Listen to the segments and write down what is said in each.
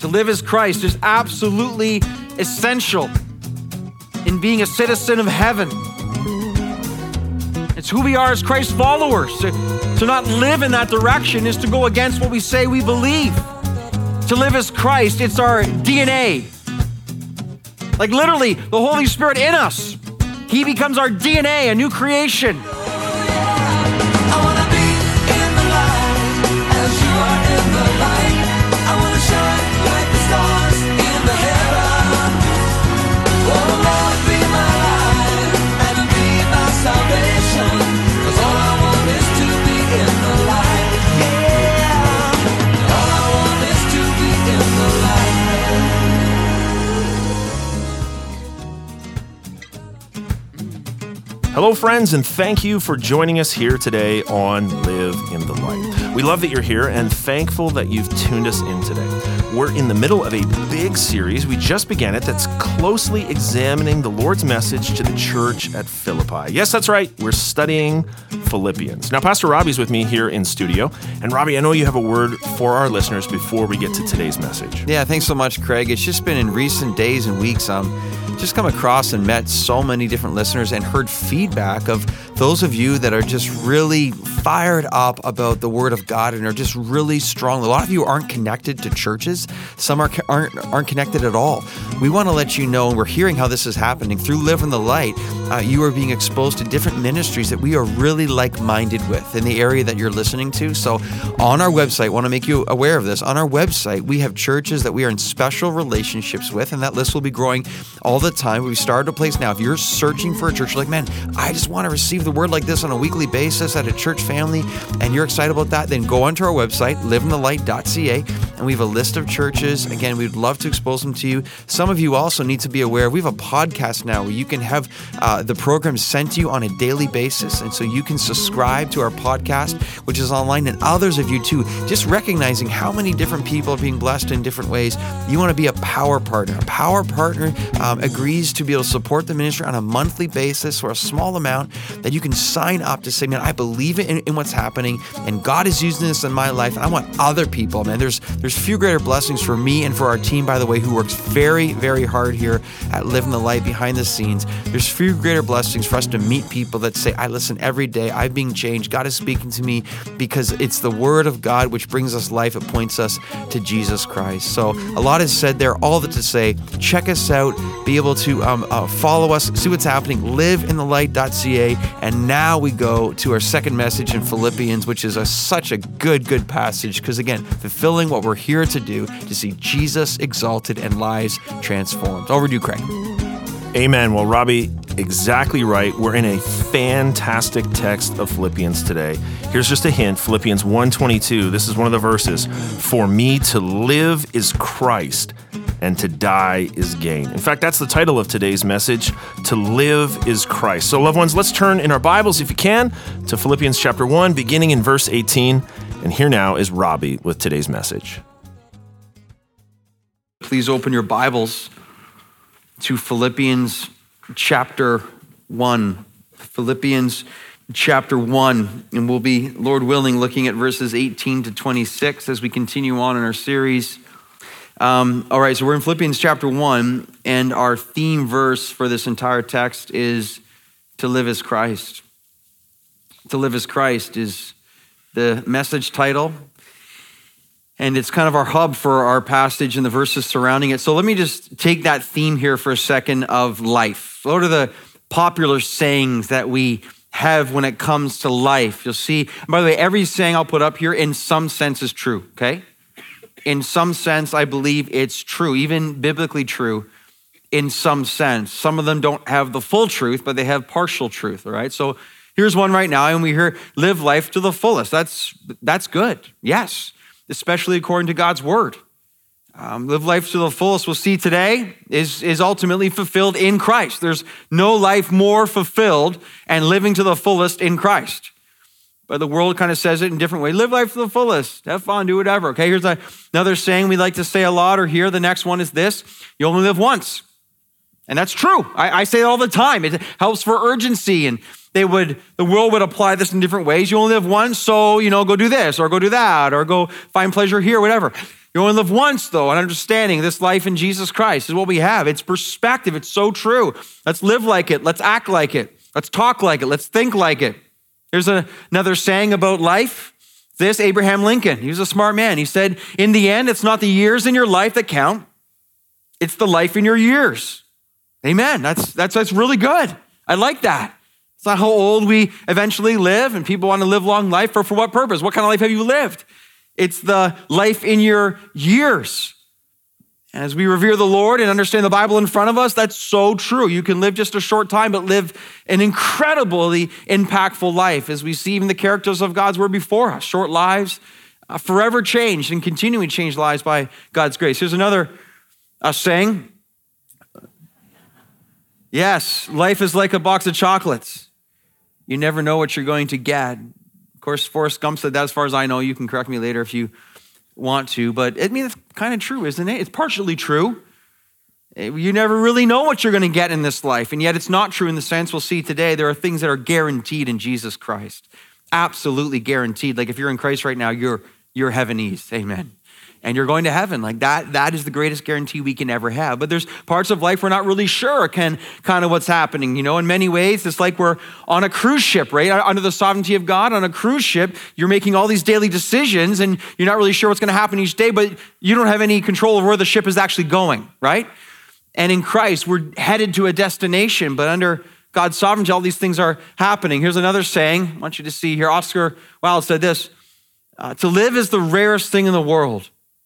To live as Christ is absolutely essential in being a citizen of heaven. It's who we are as Christ followers. To not live in that direction is to go against what we say we believe. To live as Christ, it's our DNA. Like literally, the Holy Spirit in us. He becomes our DNA, a new creation. I wanna be in the light as you are in the light. I wanna shine like the stars in the heaven. Oh Lord, be my light and be my salvation. 'Cause all I want is to be in the light. Yeah. All I want is to be in the light. Hello, friends, and thank you for joining us here today on Live in the Light. We love that you're here and thankful that you've tuned us in today. We're in the middle of a big series. We just began it that's closely examining the Lord's message to the church at Philippi. Yes, that's right. We're studying Philippians. Now, Pastor Robbie's with me here in studio. And Robbie, I know you have a word for our listeners before we get to today's message. Yeah, thanks so much, Craig. It's just been in recent days and weeks, just come across and met so many different listeners and heard feedback of those of you that are just really fired up about the Word of God and are just really strong. A lot of you aren't connected to churches. Some aren't connected at all. We want to let you know, and we're hearing how this is happening through Live in the Light. You are being exposed to different ministries that we are really like-minded with in the area that you're listening to. So on our website, want to make you aware of this. On our website, we have churches that we are in special relationships with, and that list will be growing all the time. We've started a place now. If you're searching for a church, you're like, man, I just want to receive the word like this on a weekly basis at a church family, and you're excited about that, then go onto our website, liveinthelight.ca, and we have a list of churches. Again, we'd love to expose them to you. Some of you also need to be aware, we have a podcast now where you can have the program sent to you on a daily basis, and so you can subscribe to our podcast, which is online, and others of you too, just recognizing how many different people are being blessed in different ways. You want to be a power partner. A power partner agrees to be able to support the ministry on a monthly basis for a small amount that you can sign up to say, man, I believe in what's happening, and God is using this in my life, and I want other people, man. There's few greater blessings for me and for our team, by the way, who works very, very hard here at Live in the Light behind the scenes. There's few greater blessings for us to meet people that say, I listen every day, I'm being changed, God is speaking to me, because it's the Word of God which brings us life, it points us to Jesus Christ. So a lot is said there, all that to say, check us out, be able to follow us, see what's happening, liveinthelight.ca, and now we go to our second message in Philippians, which is such a good passage, because again, fulfilling what we're here to do, to see Jesus exalted and lives transformed. Over to you, Craig. Amen. Well, Robbie, exactly right. We're in a fantastic text of Philippians today. Here's just a hint, Philippians 1:22. This is one of the verses. For me to live is Christ, and to die is gain. In fact, that's the title of today's message, To Live is Christ. So loved ones, let's turn in our Bibles, if you can, to Philippians chapter 1, beginning in verse 18. And here now is Robbie with today's message. Please open your Bibles to Philippians chapter 1. Philippians chapter 1, and we'll be, Lord willing, looking at verses 18 to 26 as we continue on in our series. All right, so we're in Philippians chapter 1, and our theme verse for this entire text is to live as Christ. To live as Christ is the message title, and it's kind of our hub for our passage and the verses surrounding it. So let me just take that theme here for a second of life. What are the popular sayings that we have when it comes to life? You'll see, by the way, every saying I'll put up here in some sense is true, okay? In some sense, I believe it's true, even biblically true in some sense. Some of them don't have the full truth, but they have partial truth, all right? So here's one right now, and we hear, live life to the fullest. That's good, yes, especially according to God's word. Live life to the fullest, we'll see today, is ultimately fulfilled in Christ. There's no life more fulfilled and living to the fullest in Christ. But the world kind of says it in different ways. Live life to the fullest. Have fun, do whatever. Okay, here's another saying we like to say a lot or hear. The next one is this: you only live once. And that's true. I say it all the time. It helps for urgency, and the world would apply this in different ways. You only live once, so, go do this or go do that or go find pleasure here, whatever. You only live once, though, and understanding this life in Jesus Christ is what we have. It's perspective. It's so true. Let's live like it. Let's act like it. Let's talk like it. Let's think like it. There's another saying about life. This, Abraham Lincoln, he was a smart man. He said, in the end, it's not the years in your life that count. It's the life in your years. Amen. That's really good. I like that. It's not how old we eventually live, and people want to live long life, for what purpose? What kind of life have you lived? It's the life in your years. And as we revere the Lord and understand the Bible in front of us, that's so true. You can live just a short time, but live an incredibly impactful life, as we see even the characters of God's word before us. Short lives, forever changed and continuing to change lives by God's grace. Here's another saying. Yes, life is like a box of chocolates. You never know what you're going to get. Of course, Forrest Gump said that, as far as I know. You can correct me later if you want to, but it's kind of true, isn't it? It's partially true. You never really know what you're going to get in this life, and yet it's not true in the sense we'll see today. There are things that are guaranteed in Jesus Christ. Absolutely guaranteed. Like if you're in Christ right now, you're heavenese. Amen. And you're going to heaven. Like that is the greatest guarantee we can ever have. But there's parts of life we're not really sure kind of what's happening. In many ways, it's like we're on a cruise ship, right? Under the sovereignty of God, on a cruise ship, you're making all these daily decisions and you're not really sure what's going to happen each day, but you don't have any control of where the ship is actually going, right? And in Christ, we're headed to a destination, but under God's sovereignty, all these things are happening. Here's another saying I want you to see here. Oscar Wilde said this, to live is the rarest thing in the world.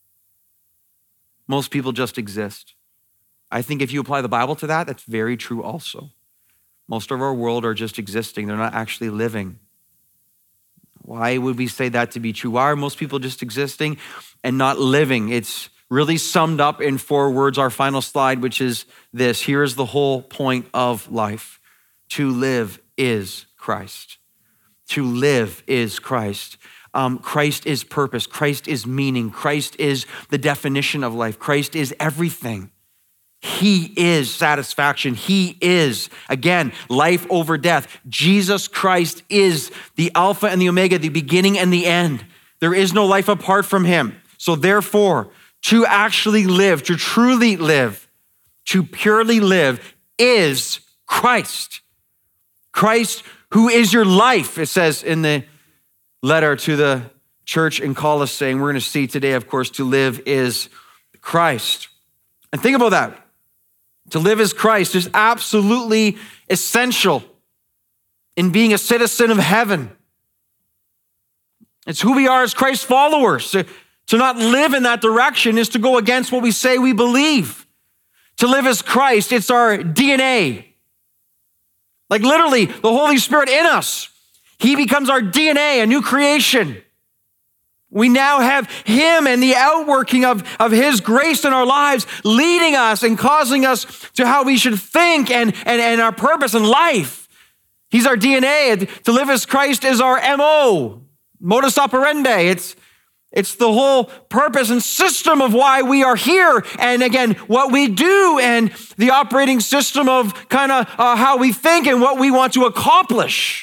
Most people just exist. I think if you apply the Bible to that, that's very true also. Most of our world are just existing. They're not actually living. Why would we say that to be true? Why are most people just existing and not living? It's really summed up in 4 words, our final slide, which is this. Here is the whole point of life. To live is Christ. To live is Christ. Christ is purpose. Christ is meaning. Christ is the definition of life. Christ is everything. He is satisfaction. He is, again, life over death. Jesus Christ is the Alpha and the Omega, the beginning and the end. There is no life apart from him. So therefore, to actually live, to truly live, to purely live is Christ. Christ, who is your life, it says in the letter to the church in Colossae. We're going to see today, of course, to live is Christ. And think about that. To live as Christ is absolutely essential in being a citizen of heaven. It's who we are as Christ's followers. To not live in that direction is to go against what we say we believe. To live as Christ, it's our DNA. Like literally, the Holy Spirit in us. He becomes our DNA, a new creation. We now have him and the outworking of his grace in our lives, leading us and causing us to how we should think and our purpose in life. He's our DNA. To live as Christ is our MO, modus operandi. It's the whole purpose and system of why we are here. And again, what we do and the operating system of kind of how we think and what we want to accomplish.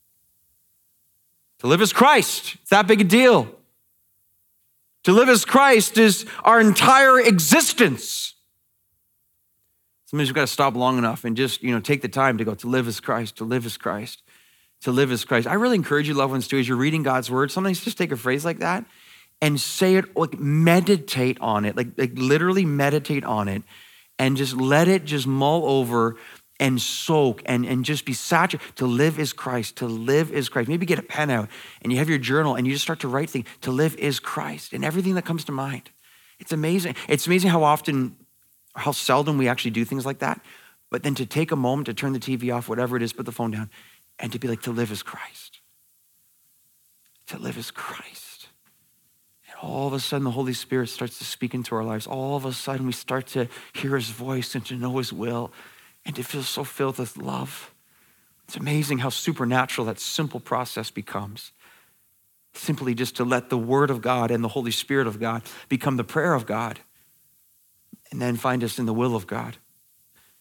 To live as Christ, it's that big a deal. To live as Christ is our entire existence. Sometimes you've got to stop long enough and just, take the time to go, to live as Christ, to live as Christ, to live as Christ. I really encourage you, loved ones, too, as you're reading God's word, sometimes just take a phrase like that and say it, like meditate on it, like literally meditate on it and just let it just mull over and soak and just be saturated. To live is Christ, to live is Christ. Maybe get a pen out and you have your journal and you just start to write things. To live is Christ and everything that comes to mind. It's amazing. It's amazing how seldom we actually do things like that. But then to take a moment to turn the TV off, whatever it is, put the phone down and to be like, to live is Christ. To live is Christ. And all of a sudden the Holy Spirit starts to speak into our lives. All of a sudden we start to hear his voice and to know his will. And to feel so filled with love. It's amazing how supernatural that simple process becomes. Simply just to let the word of God and the Holy Spirit of God become the prayer of God. And then find us in the will of God.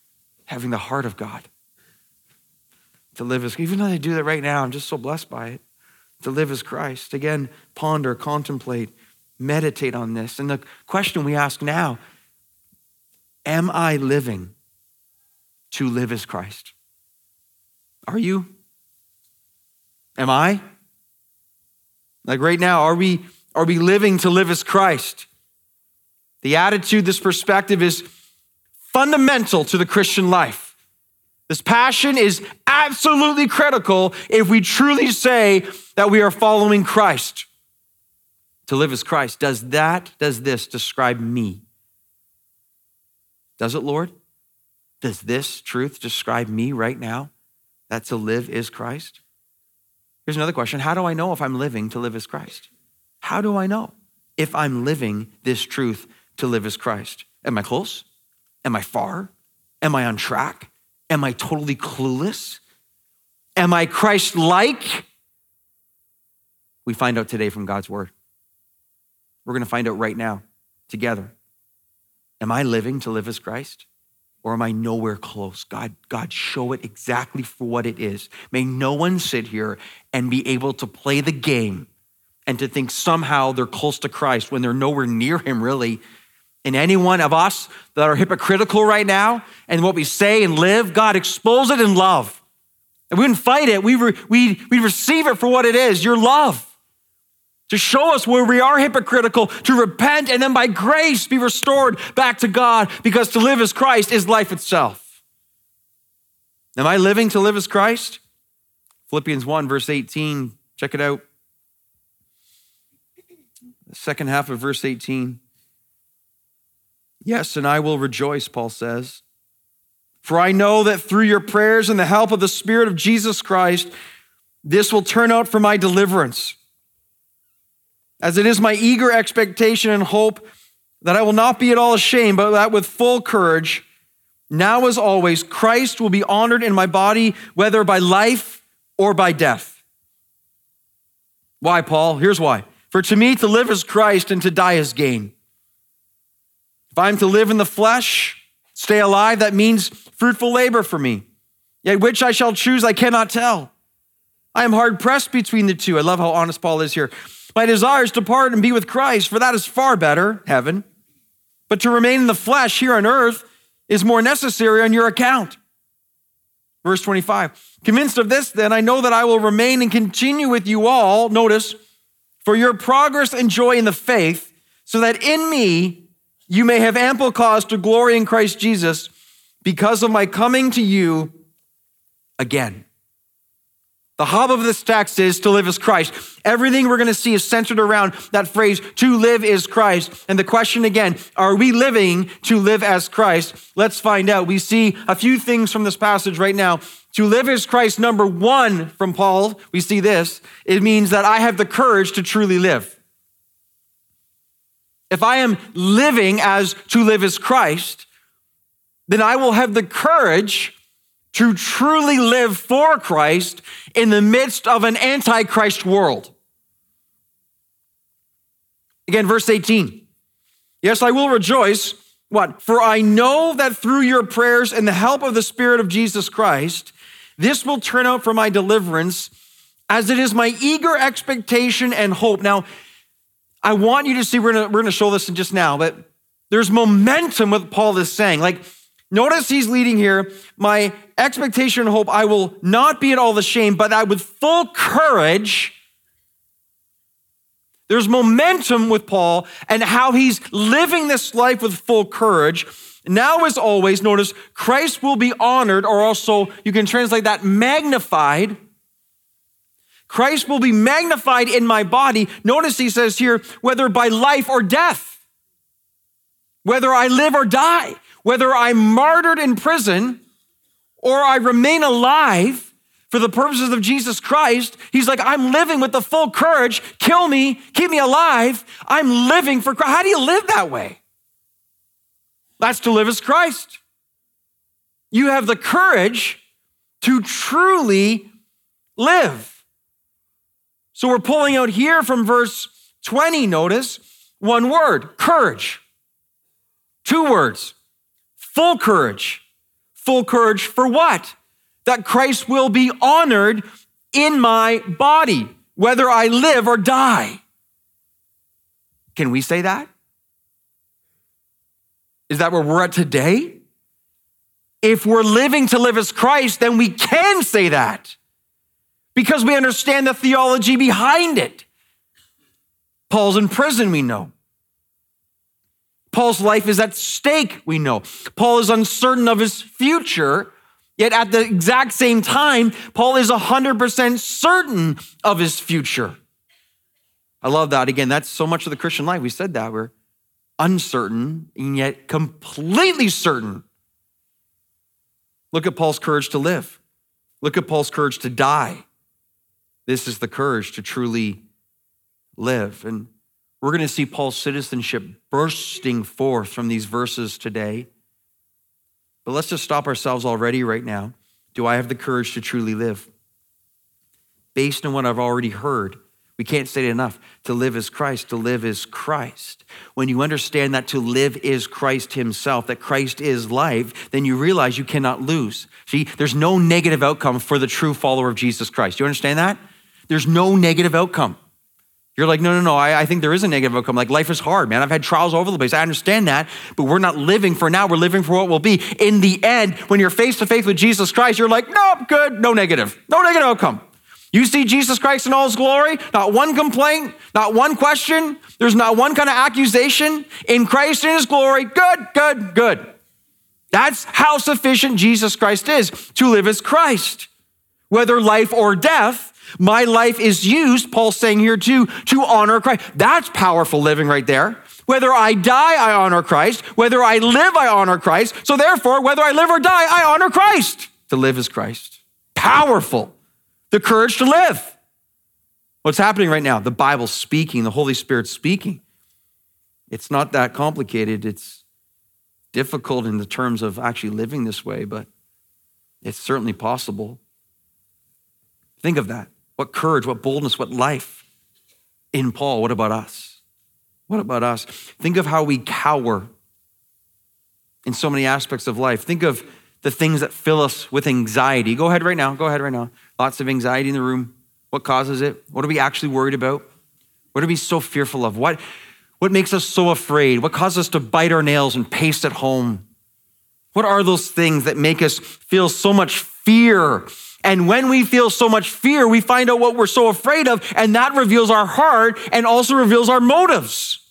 having the heart of God. To live as, even though I do that right now, I'm just so blessed by it. To live as Christ. Again, ponder, contemplate, meditate on this. And the question we ask now, am I living to live as Christ? Are you? Am I? Like right now, are we living to live as Christ? The attitude, this perspective is fundamental to the Christian life. This passion is absolutely critical if we truly say that we are following Christ. To live as Christ, does this describe me? Does it, Lord? Does this truth describe me right now? That to live is Christ? Here's another question. How do I know if I'm living to live as Christ? How do I know if I'm living this truth to live as Christ? Am I close? Am I far? Am I on track? Am I totally clueless? Am I Christ-like? We find out today from God's word. We're going to find out right now together. Am I living to live as Christ? Or am I nowhere close? God, show it exactly for what it is. May no one sit here and be able to play the game and to think somehow they're close to Christ when they're nowhere near him, really. And any one of us that are hypocritical right now and what we say and live, God, expose it in love. And we wouldn't fight it. We receive it for what it is, your love. To show us where we are hypocritical, to repent, and then by grace be restored back to God, because to live as Christ is life itself. Am I living to live as Christ? Philippians 1, verse 18, check it out. The second half of verse 18. Yes, and I will rejoice, Paul says, for I know that through your prayers and the help of the Spirit of Jesus Christ, this will turn out for my deliverance. As it is my eager expectation and hope that I will not be at all ashamed, but that with full courage, now as always, Christ will be honored in my body, whether by life or by death. Why, Paul? Here's why. For to me, to live is Christ and to die is gain. If I'm to live in the flesh, stay alive, that means fruitful labor for me. Yet which I shall choose, I cannot tell. I am hard pressed between the two. I love how honest Paul is here. My desire is to depart and be with Christ, for that is far better, heaven. But to remain in the flesh here on earth is more necessary on your account. Verse 25, convinced of this, then, I know that I will remain and continue with you all, notice, for your progress and joy in the faith, so that in me you may have ample cause to glory in Christ Jesus because of my coming to you again. The hub of this text is to live as Christ. Everything we're going to see is centered around that phrase, to live is Christ. And the question again, are we living to live as Christ? Let's find out. We see a few things from this passage right now. To live as Christ, number one from Paul, we see this. It means that I have the courage to truly live. If I am living as to live as Christ, then I will have the courage to truly live for Christ in the midst of an anti-Christ world. Again, verse 18. Yes, I will rejoice. What? For I know that through your prayers and the help of the Spirit of Jesus Christ, this will turn out for my deliverance, as it is my eager expectation and hope. Now, I want you to see, we're going to show this in just now, but there's momentum with Paul is saying. Like, notice he's leading here, my expectation and hope, I will not be at all ashamed, but I with full courage. There's momentum with Paul and how he's living this life with full courage. Now, as always, notice Christ will be honored, or also you can translate that magnified. Christ will be magnified in my body. Notice he says here, whether by life or death, whether I live or die, whether I'm martyred in prison or I remain alive for the purposes of Jesus Christ. He's like, I'm living with the full courage. Kill me, keep me alive. I'm living for Christ. How do you live that way? That's to live as Christ. You have the courage to truly live. So we're pulling out here from verse 20, notice, one word, courage. Two words, full courage, Full courage for what? That Christ will be honored in my body, whether I live or die. Can we say that? Is that where we're at today? If we're living to live as Christ, then we can say that because we understand the theology behind it. Paul's in prison, we know. Paul's life is at stake, we know. Paul is uncertain of his future, yet at the exact same time, Paul is 100% certain of his future. I love that. Again, that's so much of the Christian life. We said that. We're uncertain and yet completely certain. Look at Paul's courage to live. Look at Paul's courage to die. This is the courage to truly live. And we're going to see Paul's citizenship bursting forth from these verses today. But let's just stop ourselves already right now. Do I have the courage to truly live? Based on what I've already heard, we can't say it enough. To live is Christ, to live is Christ. When you understand that to live is Christ himself, that Christ is life, then you realize you cannot lose. See, there's no negative outcome for the true follower of Jesus Christ. Do you understand that? There's no negative outcome. You're like, no, I think there is a negative outcome. Like, life is hard, man. I've had trials all over the place. I understand that, but we're not living for now. We're living for what will be. In the end, when you're face to face with Jesus Christ, you're like, nope, good, no negative outcome. You see Jesus Christ in all his glory, not one complaint, not one question. There's not one kind of accusation. In Christ in his glory, good. That's how sufficient Jesus Christ is. To live as Christ. Whether life or death, my life is used, Paul's saying here too, to honor Christ. That's powerful living right there. Whether I die, I honor Christ. Whether I live, I honor Christ. So therefore, whether I live or die, I honor Christ. To live is Christ. Powerful. The courage to live. What's happening right now? The Bible's speaking, the Holy Spirit's speaking. It's not that complicated. It's difficult in the terms of actually living this way, but it's certainly possible. Think of that. What courage, what boldness, what life in Paul. What about us? What about us? Think of how we cower in so many aspects of life. Think of the things that fill us with anxiety. Go ahead right now. Lots of anxiety in the room. What causes it? What are we actually worried about? What are we so fearful of? What makes us so afraid? What causes us to bite our nails and pace at home? What are those things that make us feel so much fear? And when we feel so much fear, we find out what we're so afraid of, and that reveals our heart and also reveals our motives.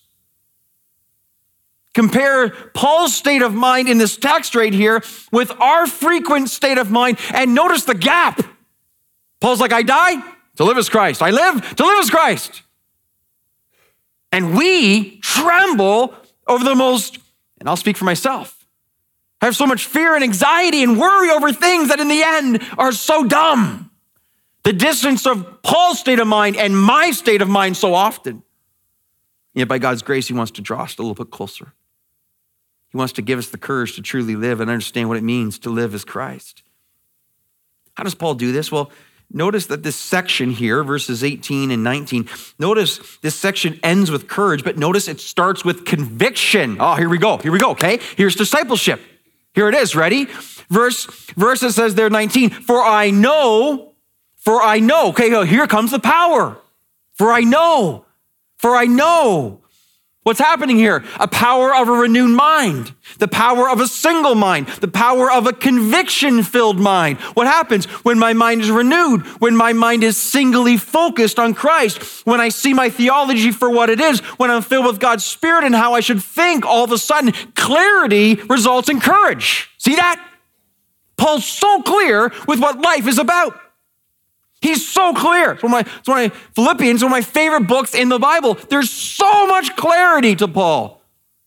Compare Paul's state of mind in this text right here with our frequent state of mind, and notice the gap. Paul's like, I die to live as Christ. I live to live as Christ. And we tremble over the most, and I'll speak for myself, I have so much fear and anxiety and worry over things that in the end are so dumb. The distance of Paul's state of mind and my state of mind so often. Yet by God's grace, he wants to draw us a little bit closer. He wants to give us the courage to truly live and understand what it means to live as Christ. How does Paul do this? Well, notice that this section here, verses 18 and 19, notice this section ends with courage, but notice it starts with conviction. Oh, here we go, okay? Here's discipleship. Here it is, ready? Verse that says there, 19, for I know, okay, here comes the power. For I know. What's happening here? A power of a renewed mind, the power of a single mind, the power of a conviction-filled mind. What happens when my mind is renewed, when my mind is singly focused on Christ, when I see my theology for what it is, when I'm filled with God's Spirit and how I should think, all of a sudden, clarity results in courage. See that? Paul's so clear with what life is about. He's so clear. It's one of my Philippians, one of my favorite books in the Bible. There's so much clarity to Paul.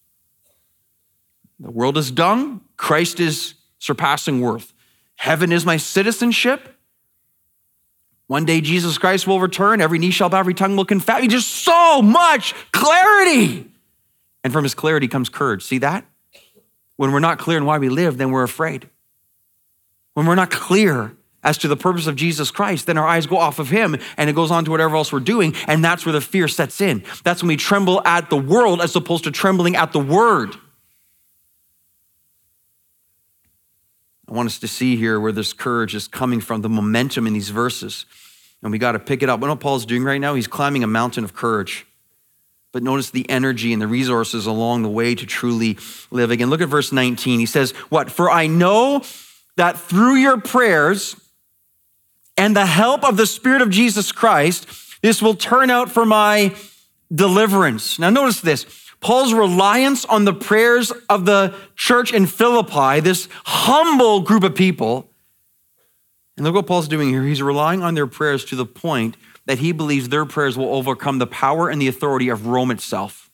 The world is dung. Christ is surpassing worth. Heaven is my citizenship. One day Jesus Christ will return. Every knee shall bow, every tongue will confess. Just so much clarity. And from his clarity comes courage. See that? When we're not clear in why we live, then we're afraid. When we're not clear as to the purpose of Jesus Christ, then our eyes go off of him and it goes on to whatever else we're doing. And that's where the fear sets in. That's when we tremble at the world as opposed to trembling at the word. I want us to see here where this courage is coming from, the momentum in these verses. And we got to pick it up. What Paul's doing right now, he's climbing a mountain of courage. But notice the energy and the resources along the way to truly live. Again, look at verse 19. He says, what? For I know that through your prayers and the help of the Spirit of Jesus Christ, this will turn out for my deliverance. Now notice this. Paul's reliance on the prayers of the church in Philippi, this humble group of people. And look what Paul's doing here. He's relying on their prayers to the point that he believes their prayers will overcome the power and the authority of Rome itself.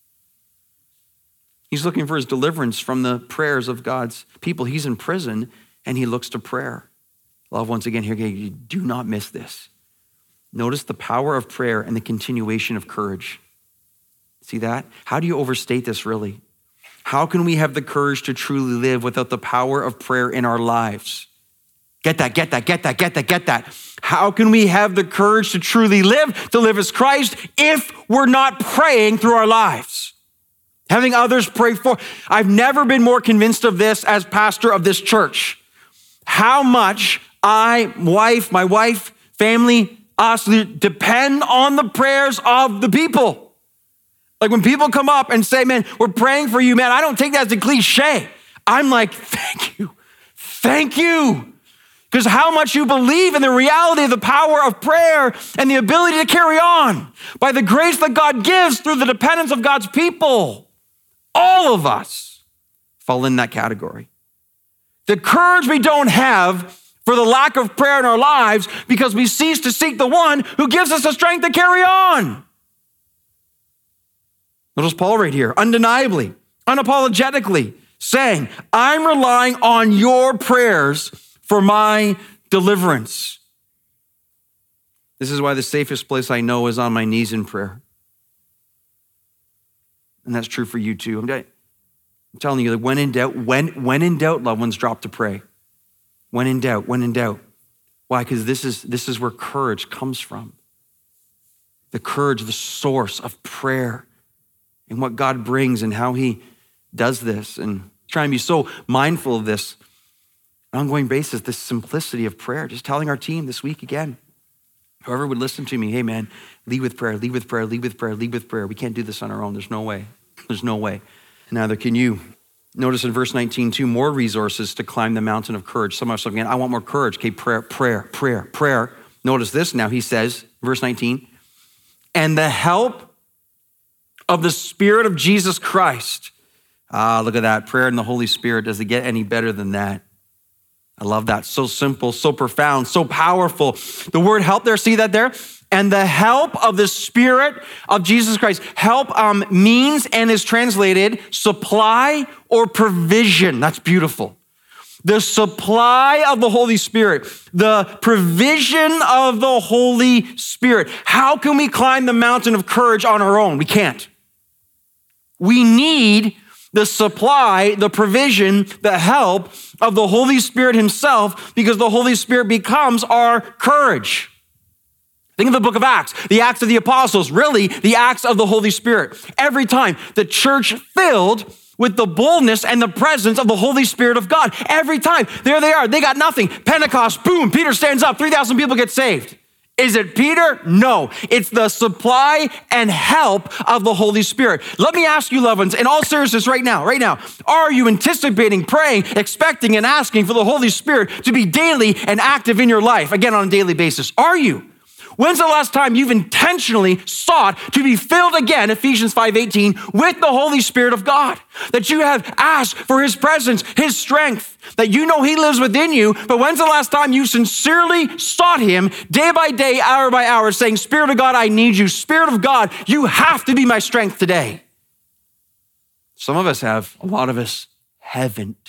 He's looking for his deliverance from the prayers of God's people. He's in prison and he looks to prayer. Love, once again, here, you do not miss this. Notice the power of prayer and the continuation of courage. See that? How do you overstate this really? How can we have the courage to truly live without the power of prayer in our lives? Get that. How can we have the courage to truly live, to live as Christ, if we're not praying through our lives? Having others pray for. I've never been more convinced of this as pastor of this church. How much my wife, family, us depend on the prayers of the people. Like when people come up and say, man, we're praying for you, man, I don't take that as a cliche. I'm like, thank you. Because how much you believe in the reality of the power of prayer and the ability to carry on by the grace that God gives through the dependence of God's people. All of us fall in that category. The courage we don't have for the lack of prayer in our lives because we cease to seek the one who gives us the strength to carry on. Notice Paul right here, undeniably, unapologetically saying, I'm relying on your prayers for my deliverance. This is why the safest place I know is on my knees in prayer. And that's true for you too. I'm telling you that when in doubt, loved ones, drop to pray. When in doubt. Why? Because this is where courage comes from. The courage, the source of prayer and what God brings and how he does this. And trying to be so mindful of this on an ongoing basis, this simplicity of prayer. Just telling our team this week again, whoever would listen to me, hey man, lead with prayer. We can't do this on our own. There's no way. Neither can you. Notice in verse 19, 2 more resources to climb the mountain of courage. Some of us again, I want more courage. Okay, prayer. Notice this now, he says, verse 19, and the help of the Spirit of Jesus Christ. Look at that. Prayer in the Holy Spirit. Does it get any better than that? I love that. So simple, so profound, so powerful. The word help there, see that there? And the help of the Spirit of Jesus Christ. Help means and is translated supply or provision. That's beautiful. The supply of the Holy Spirit, the provision of the Holy Spirit. How can we climb the mountain of courage on our own? We can't. We need the supply, the provision, the help of the Holy Spirit himself, because the Holy Spirit becomes our courage. Think of the book of Acts, the Acts of the Apostles, really the Acts of the Holy Spirit. Every time the church filled with the boldness and the presence of the Holy Spirit of God. Every time, there they are, they got nothing. Pentecost, boom, Peter stands up, 3,000 people get saved. Is it Peter? No, it's the supply and help of the Holy Spirit. Let me ask you, loved ones, in all seriousness right now, are you anticipating, praying, expecting, and asking for the Holy Spirit to be daily and active in your life, again, on a daily basis? Are you? When's the last time you've intentionally sought to be filled again, Ephesians 5:18, with the Holy Spirit of God? That you have asked for his presence, his strength, that you know he lives within you, but when's the last time you sincerely sought him day by day, hour by hour, saying, Spirit of God, I need you. Spirit of God, you have to be my strength today. Some of us have, a lot of us haven't.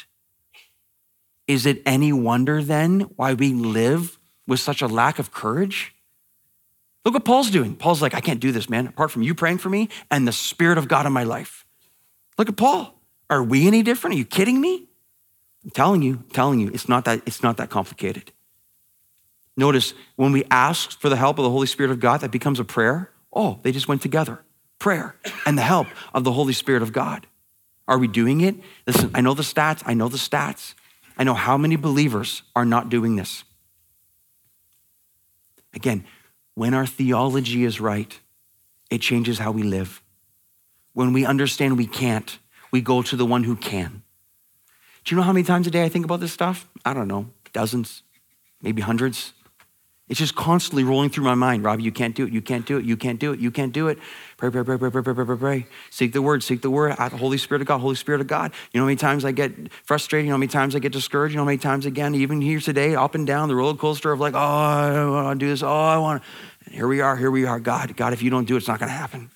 Is it any wonder then why we live with such a lack of courage? Look what Paul's doing. Paul's like, I can't do this, man, apart from you praying for me and the Spirit of God in my life. Look at Paul. Are we any different? Are you kidding me? I'm telling you, it's not that complicated. Notice when we ask for the help of the Holy Spirit of God, that becomes a prayer. Oh, they just went together. Prayer and the help of the Holy Spirit of God. Are we doing it? Listen, I know the stats. I know how many believers are not doing this. Again, when our theology is right, it changes how we live. When we understand we can't, we go to the one who can. Do you know how many times a day I think about this stuff? I don't know, dozens, maybe hundreds. It's just constantly rolling through my mind. Robbie, you can't do it, you can't do it, you can't do it, you can't do it. Pray, pray, pray, pray, pray, pray, pray, pray, pray. Seek the word, Holy Spirit of God, Holy Spirit of God. You know how many times I get frustrated, you know how many times I get discouraged, you know how many times again, even here today, up and down the roller coaster of like, oh, I don't want to do this, oh, I want to. And here we are, God, if you don't do it, it's not going to happen.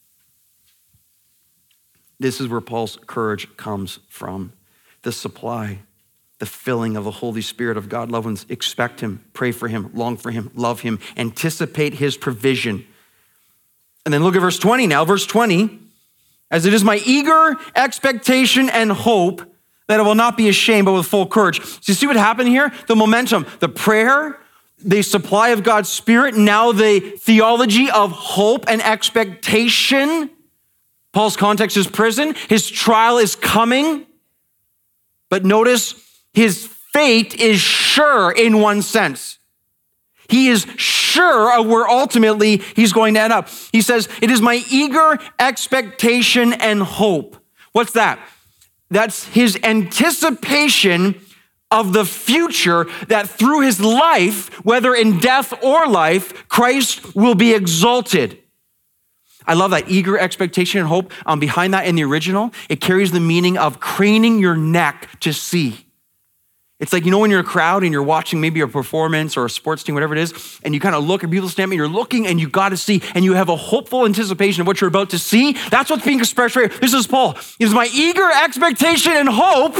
This is where Paul's courage comes from. The supply, the filling of the Holy Spirit of God. Loved ones, expect him, pray for him, long for him, love him, anticipate his provision. And then look at verse 20 now. Verse 20, as it is my eager expectation and hope that I will not be ashamed, but with full courage. So you see what happened here? The momentum, the prayer, the supply of God's Spirit, now the theology of hope and expectation. Paul's context is prison. His trial is coming. But notice his fate is sure in one sense. He is sure of where ultimately he's going to end up. He says, it is my eager expectation and hope. What's that? That's his anticipation of the future, that through his life, whether in death or life, Christ will be exalted. I love that eager expectation and hope. Behind that in the original, it carries the meaning of craning your neck to see. It's like, you know, when you're in a crowd and you're watching maybe a performance or a sports team, whatever it is, and you kind of look at people standing, you're looking and you got to see, and you have a hopeful anticipation of what you're about to see. That's what's being expressed right here. This is Paul. It is my eager expectation and hope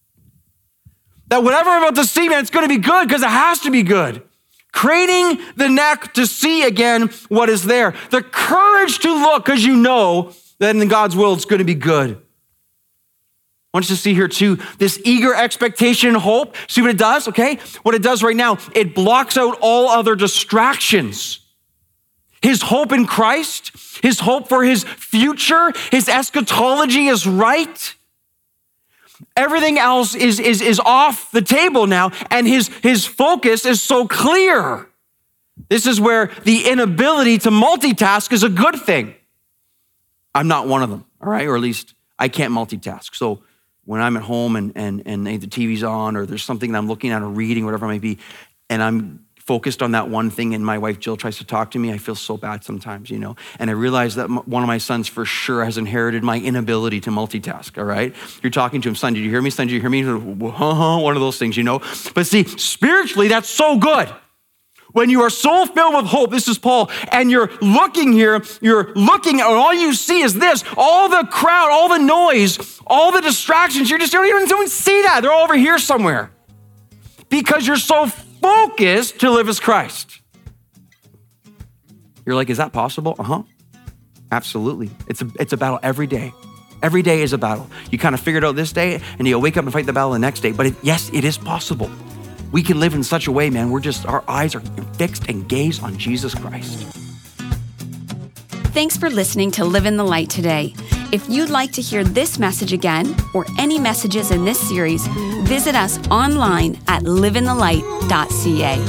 that whatever I'm about to see, man, it's going to be good because it has to be good. Craning the neck to see again what is there. The courage to look because you know that in God's will it's going to be good. I want you to see here too, this eager expectation and hope. See what it does, okay? What it does right now, it blocks out all other distractions. His hope in Christ, his hope for his future, his eschatology is right. Everything else is off the table now, and his focus is so clear. This is where the inability to multitask is a good thing. I'm not one of them, all right? Or at least I can't multitask. So when I'm at home and the TV's on or there's something that I'm looking at or reading, whatever it might be, and I'm focused on that one thing and my wife Jill tries to talk to me, I feel so bad sometimes, you know? And I realize that one of my sons for sure has inherited my inability to multitask, all right? You're talking to him, son, did you hear me? Son, did you hear me? One of those things, you know? But see, spiritually, that's so good. When you are so filled with hope, this is Paul, and you're looking here, you're looking, and all you see is this, all the crowd, all the noise, all the distractions, you don't even see that. They're all over here somewhere. Because you're so focused to live as Christ. You're like, is that possible? Uh-huh. Absolutely. It's a battle every day. Every day is a battle. You kind of figure it out this day, and you'll wake up and fight the battle the next day. But yes, it is possible. We can live in such a way, man, our eyes are fixed and gaze on Jesus Christ. Thanks for listening to Live in the Light today. If you'd like to hear this message again or any messages in this series, visit us online at liveinthelight.ca.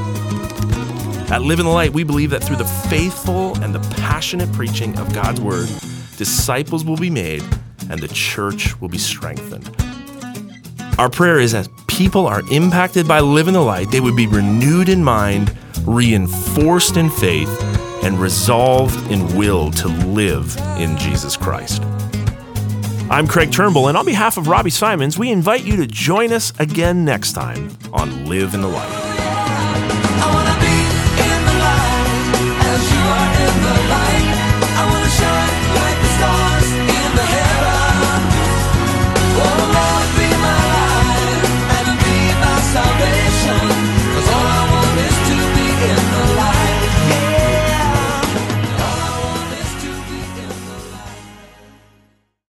At Live in the Light, we believe that through the faithful and the passionate preaching of God's word, disciples will be made and the church will be strengthened. Our prayer is as people are impacted by Live in the Light, they would be renewed in mind, reinforced in faith, and resolved in will to live in Jesus Christ. I'm Craig Turnbull, and on behalf of Robbie Simons, we invite you to join us again next time on Live in the Light.